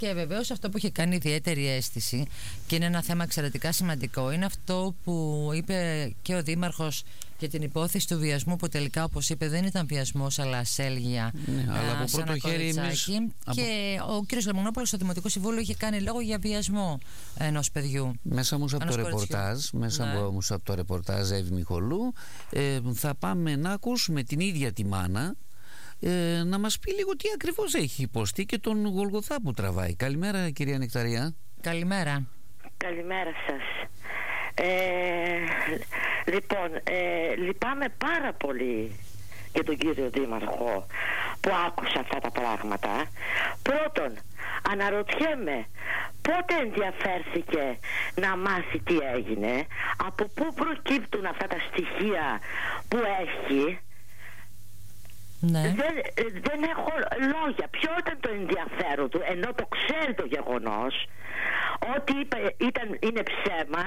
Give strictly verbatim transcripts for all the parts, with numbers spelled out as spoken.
Και βεβαίως αυτό που έχει κάνει ιδιαίτερη αίσθηση και είναι ένα θέμα εξαιρετικά σημαντικό είναι αυτό που είπε και ο Δήμαρχος για την υπόθεση του βιασμού, που τελικά, όπως είπε, δεν ήταν βιασμός αλλά ασέλγεια. Ναι, αλλά από πρώτο χέρι εμείς... Και από... ο κ. Λεμονόπουλος στο Δημοτικό Συμβούλιο είχε κάνει λόγο για βιασμό ενός παιδιού. Μέσα όμως από το ρεπορτάζ, μέσα ναι. όμως από το ρεπορτάζ Εύη Μιχολού, ε, θα πάμε να ακούσουμε την ίδια τη μάνα ε, να μας πει λίγο τι ακριβώς έχει υποστεί και τον Γολγοθά που τραβάει. Καλημέρα, κυρία Νεκταρία. Καλημέρα. Καλημέρα σας. Ε, λοιπόν, ε, λυπάμαι πάρα πολύ για τον κύριο Δήμαρχο που άκουσα αυτά τα πράγματα. Πρώτον, αναρωτιέμαι πότε ενδιαφέρθηκε να μάθει τι έγινε, από πού προκύπτουν αυτά τα στοιχεία που έχει. Ναι. Δεν, δεν έχω λόγια. Ποιο ήταν το ενδιαφέρον του, ενώ το ξέρει το γεγονός ότι είπε, ήταν, είναι ψέμα.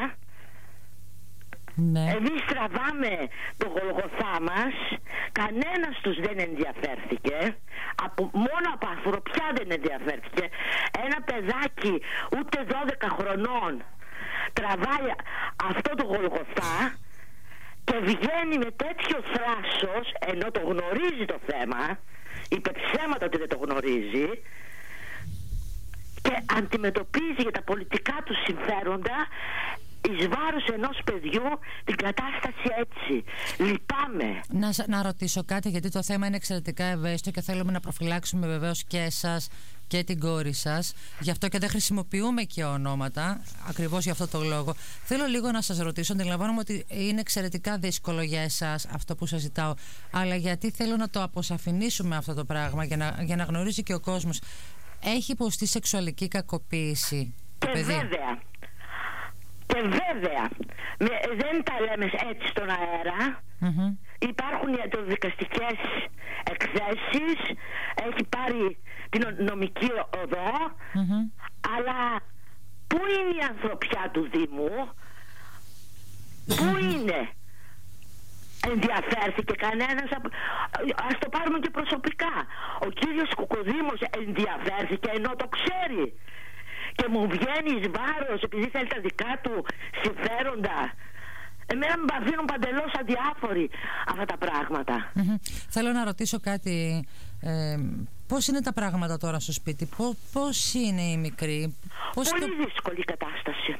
Ναι. Εμείς τραβάμε το Γολγοθά μας. Κανένας τους δεν ενδιαφέρθηκε. από, Μόνο από ανθρωπιά δεν ενδιαφέρθηκε. Ένα παιδάκι ούτε δώδεκα χρονών τραβάει αυτό το Γολγοθά και βγαίνει με τέτοιο θράσος, ενώ το γνωρίζει το θέμα, είπε ψέματα ότι δεν το γνωρίζει, και αντιμετωπίζει για τα πολιτικά του συμφέροντα εις βάρος ενός παιδιού την κατάσταση έτσι. Λυπάμαι. Να, να ρωτήσω κάτι, γιατί το θέμα είναι εξαιρετικά ευαίσθητο και θέλουμε να προφυλάξουμε βεβαίως και εσάς και την κόρη σας. Γι' αυτό και δεν χρησιμοποιούμε και ονόματα, ακριβώς για αυτό το λόγο. Θέλω λίγο να σας ρωτήσω, αντιλαμβάνομαι ότι είναι εξαιρετικά δύσκολο για εσάς αυτό που σας ζητάω, αλλά γιατί θέλω να το αποσαφηνίσουμε αυτό το πράγμα για να, για να γνωρίζει και ο κόσμος. Έχει υποστεί σεξουαλική κακοποίηση το και παιδί? Βέβαια. Και βέβαια, με, δεν τα λέμε έτσι στον αέρα. Mm-hmm. Υπάρχουν ιατροδικαστικές εκθέσεις, έχει πάρει την νομική οδό, mm-hmm. αλλά πού είναι η ανθρωπιά του Δήμου, πού είναι? Ενδιαφέρθηκε κανένας? Ας το πάρουμε και προσωπικά. Ο κύριος Κουκοδήμος ενδιαφέρθηκε, ενώ το ξέρει, και μου βγαίνει εις βάρος επειδή θέλει τα δικά του συμφέροντα. Εμένα με αφήνουν παντελώς αδιάφοροι αυτά τα πράγματα. Mm-hmm. Θέλω να ρωτήσω κάτι. ε, Πώς είναι τα πράγματα τώρα στο σπίτι? Πώς, πώς είναι η μικρή? Πώς Πολύ το... δύσκολη η κατάσταση.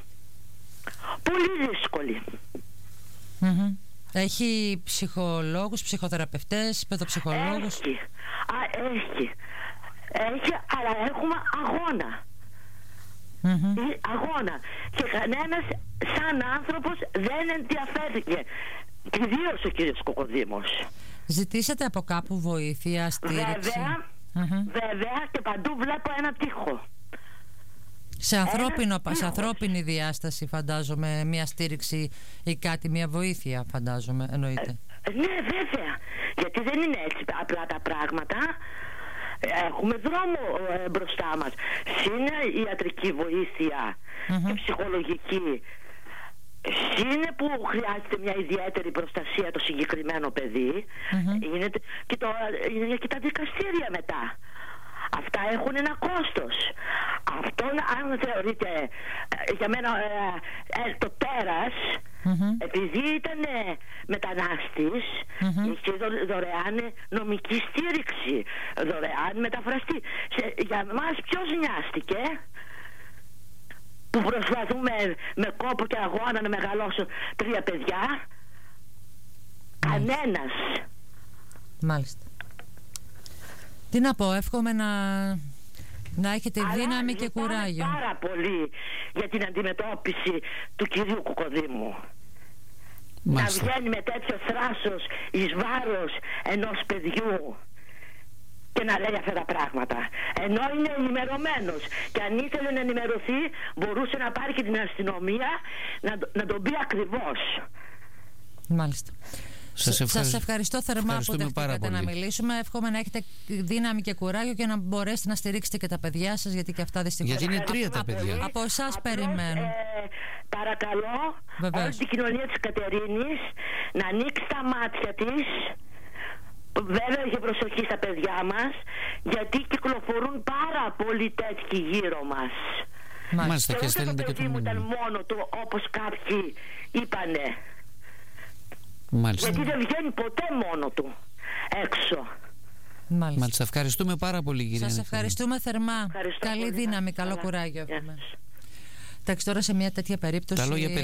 Πολύ δύσκολη. Mm-hmm. Έχει ψυχολόγους, ψυχοθεραπευτές, παιδοψυχολόγους? Έχει. Α, έχει. Έχει, αλλά έχουμε αγώνα. Mm-hmm. Αγώνα. Και κανένας σαν άνθρωπος δεν ενδιαφέρθηκε. Κυρίως ο κύριος Κοκοδήμος. Ζητήσατε από κάπου βοήθεια, στήριξη? Βέβαια, mm-hmm. βέβαια, και παντού βλέπω ένα τείχο. Σε, ανθρώπινο, σε ανθρώπινη διάσταση, φαντάζομαι, μια στήριξη ή κάτι, μια βοήθεια, φαντάζομαι, εννοείται. Ε, ναι, βέβαια. Γιατί δεν είναι έτσι απλά τα πράγματα. Έχουμε δρόμο ε, μπροστά μας. Είναι ιατρική βοήθεια, mm-hmm. και ψυχολογική. Είναι που χρειάζεται μια ιδιαίτερη προστασία το συγκεκριμένο παιδί. Mm-hmm. Είναι, και το, είναι και τα δικαστήρια μετά. Αυτά έχουν ένα κόστος. Αυτό, αν θεωρείτε, για μένα ε, ε, το τέρας, mm-hmm. επειδή ήταν μετανάστης, mm-hmm. είχε δωρεάν νομική στήριξη, δωρεάν μεταφραστή. Σε, για εμάς ποιος νοιάστηκε που προσπαθούμε με κόπο και αγώνα να μεγαλώσουν τρία παιδιά? Mm. Κανένας. Μάλιστα. Τι να πω, εύχομαι να, να έχετε αλλά δύναμη και κουράγιο. Πάρα πολύ για την αντιμετώπιση του κυρίου Κουκοδήμου. Μάλιστα. Να βγαίνει με τέτοιο θράσος εις βάρος ενός παιδιού και να λέει αυτά τα πράγματα, ενώ είναι ενημερωμένος, και αν ήθελε να ενημερωθεί μπορούσε να πάρει και την αστυνομία να, να τον πει ακριβώς. Μάλιστα. Σας ευχαριστώ, Σας ευχαριστώ θερμά που δεχτήκατε να μιλήσουμε. Εύχομαι να έχετε δύναμη και κουράγιο και να μπορέσετε να στηρίξετε και τα παιδιά σας, γιατί και αυτά δυστυχώς. Γιατί είναι τρία τα παιδιά. Από εσάς περιμένω. Ε, παρακαλώ, βεβαίως, όλη την κοινωνία της Κατερίνης να ανοίξει τα μάτια της βέβαια είχε προσοχή στα παιδιά μας, γιατί κυκλοφορούν πάρα πολλοί τέτοιοι γύρω μας. Μάλιστα, και, και στέλνετε ούτε και το παιδί μου τον ήταν μόνο του, όπως κάποιοι είπανε. Μάλιστα. Γιατί δεν βγαίνει ποτέ μόνο του έξω. Μάλιστα. Μάλιστα, ευχαριστούμε πάρα πολύ, κυρία. Σας ευχαριστούμε θερμά. Ευχαριστώ Καλή πολύ. δύναμη, καλό Καλά. κουράγιο. Γεια σας. Εντάξει, τώρα σε μια τέτοια περίπτωση. Τα λόγια